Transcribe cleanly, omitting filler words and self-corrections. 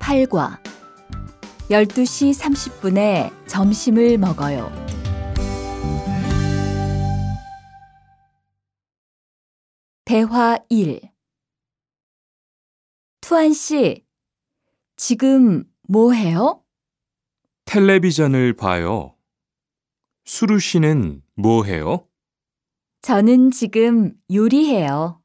8과 12시 30분에 점심을 먹어요. 대화 1. 투안 씨, 지금 뭐 해요? 텔레비전을 봐요. 수루 씨는 뭐 해요? 저는 지금 요리해요.